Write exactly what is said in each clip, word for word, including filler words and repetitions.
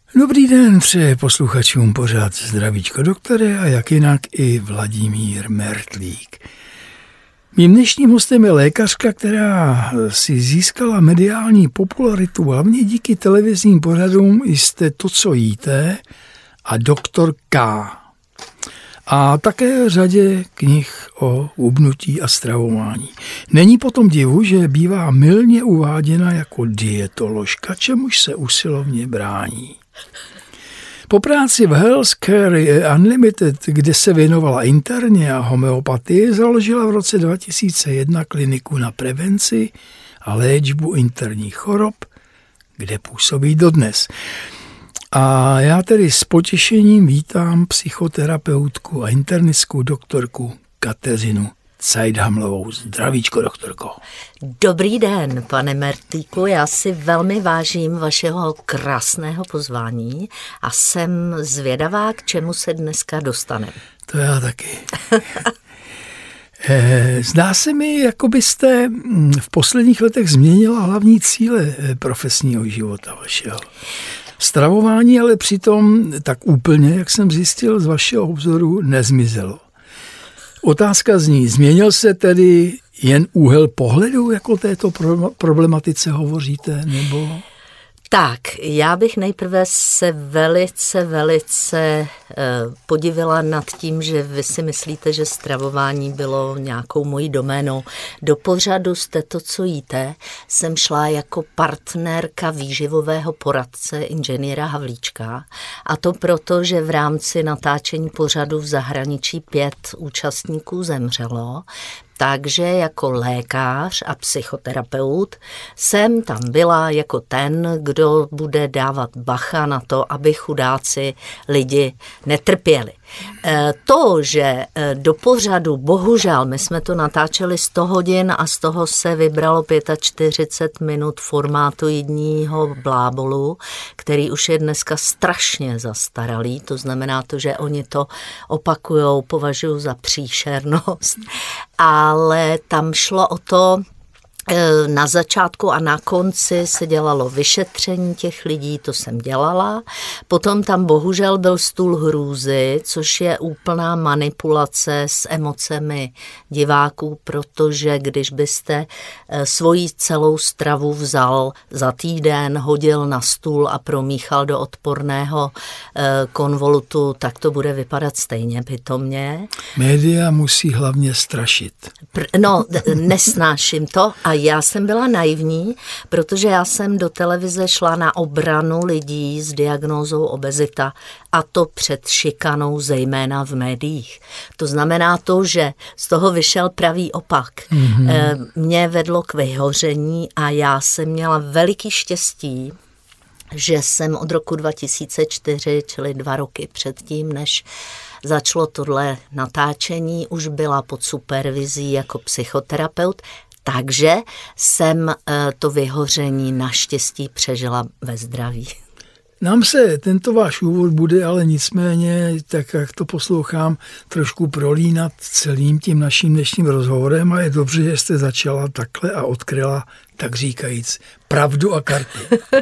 Dobrý den přeje posluchačům pořád Zdravíčko doktore a jak jinak i Vladimír Mertlík. Mým dnešním hostem je lékařka, která si získala mediální popularitu hlavně díky televizním pořadům Jste to, co jíte a doktor K. A také řadě knih o hubnutí a stravování. Není potom divu, že bývá mylně uváděna jako dietoložka, čemuž se usilovně brání. Po práci v Healthcare Unlimited, kde se věnovala interně a homeopatii, založila v roce dva tisíce jedna kliniku na prevenci a léčbu interních chorob, kde působí dodnes. A já tedy s potěšením vítám psychoterapeutku a internistku doktorku Kateřinu Cajdhamlovou. Zdravíčko, doktorko. Dobrý den, pane Mertlíku, já si velmi vážím vašeho krásného pozvání a jsem zvědavá, k čemu se dneska dostaneme. To já taky. Zdá se mi, jako byste v posledních letech změnila hlavní cíle profesního života vašeho. Stravování ale přitom tak úplně, jak jsem zjistil z vašeho obzoru, nezmizelo. Otázka zní, změnil se tedy jen úhel pohledu, jako této problematice hovoříte, nebo... Tak, já bych nejprve se velice, velice podivila nad tím, že vy si myslíte, že stravování bylo nějakou mojí doménou. Do pořadu Jste to, co jíte, jsem šla jako partnerka výživového poradce inženýra Havlíčka, a to proto, že v rámci natáčení pořadu v zahraničí pět účastníků zemřelo. Takže jako lékař a psychoterapeut jsem tam byla jako ten, kdo bude dávat bacha na to, aby chudáci lidi netrpěli. To, že do pořadu, bohužel, my jsme to natáčeli sto hodin a z toho se vybralo čtyřicet pět minut formátoidního blábolu, který už je dneska strašně zastaralý, to znamená to, že oni to opakujou, považují za příšernost, ale tam šlo o to, na začátku a na konci se dělalo vyšetření těch lidí, to jsem dělala. Potom tam bohužel byl stůl hrůzy, což je úplná manipulace s emocemi diváků, protože když byste svoji celou stravu vzal za týden, hodil na stůl a promíchal do odporného konvolutu, tak to bude vypadat stejně pitomně. Média musí hlavně strašit. No, nesnáším to a já jsem byla naivní, protože já jsem do televize šla na obranu lidí s diagnózou obezita a to před šikanou zejména v médiích. To znamená to, že z toho vyšel pravý opak. Mm-hmm. Mě vedlo k vyhoření a já jsem měla veliký štěstí, že jsem od roku dva tisíce čtyři, čili dva roky předtím, než začalo tohle natáčení, už byla pod supervizí jako psychoterapeut, takže jsem to vyhoření naštěstí přežila ve zdraví. Nám se tento váš úvod bude ale nicméně, tak jak to poslouchám, trošku prolínat celým tím naším dnešním rozhovorem a je dobře, že jste začala takhle a odkryla, tak říkajíc, pravdu a karty.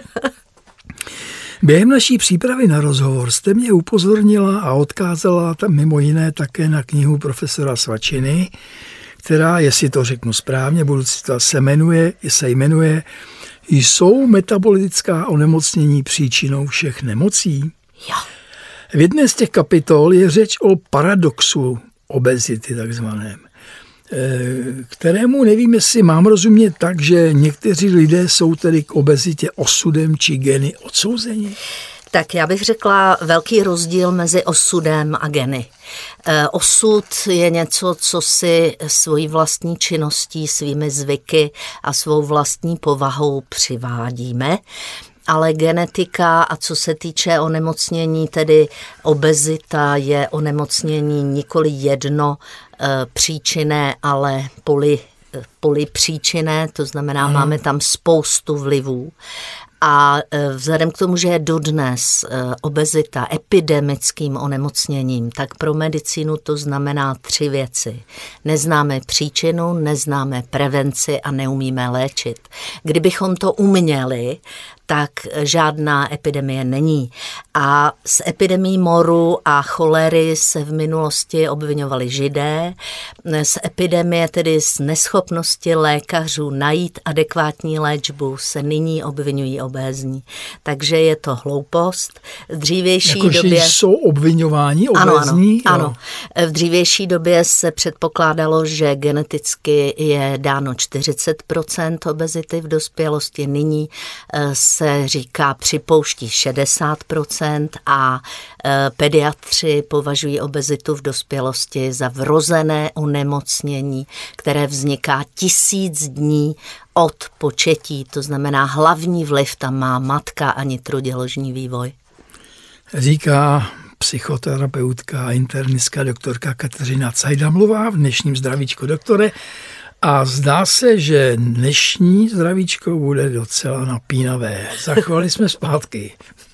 Během naší přípravy na rozhovor jste mě upozornila a odkázala tam mimo jiné také na knihu profesora Svačiny, která, jestli to řeknu správně, budu citovat, se jmenuje, se jmenuje Jsou metabolická onemocnění příčinou všech nemocí? Jo. V jedné z těch kapitol je řeč o paradoxu obezity takzvaném, kterému nevím, jestli mám rozumět tak, že někteří lidé jsou tedy k obezitě osudem či geny odsouzeni. Tak já bych řekla velký rozdíl mezi osudem a geny. Osud je něco, co si svojí vlastní činností, svými zvyky a svou vlastní povahou přivádíme. Ale genetika a co se týče onemocnění, tedy obezita je onemocnění nikoli jedno příčinné, ale poly, polypříčinné, to znamená, hmm. máme tam spoustu vlivů. A vzhledem k tomu, že je dodnes obezita epidemickým onemocněním, tak pro medicínu to znamená tři věci. Neznáme příčinu, neznáme prevenci a neumíme léčit. Kdybychom to uměli, tak žádná epidemie není. A s epidemií moru a cholery se v minulosti obviňovali Židé, z epidemie, tedy z neschopnosti lékařů najít adekvátní léčbu, se nyní obviňují obézní. Takže je to hloupost. V dřívější jako, době... Že jsou obviňováni obézní? Ano, ano, ano. V dřívější době se předpokládalo, že geneticky je dáno čtyřicet procent obezity v dospělosti. Nyní se říká, připouští šedesát procent a pediatři považují obezitu v dospělosti za vrozené onemocnění, které vzniká tisíc dní od početí. To znamená, hlavní vliv tam má matka a nitroděložní vývoj. Říká psychoterapeutka a internistka doktorka Kateřina Cajdamlová v dnešním Zdravíčko doktore. A zdá se, že dnešní Zdravíčko bude docela napínavé. Za chvíli jsme zpátky.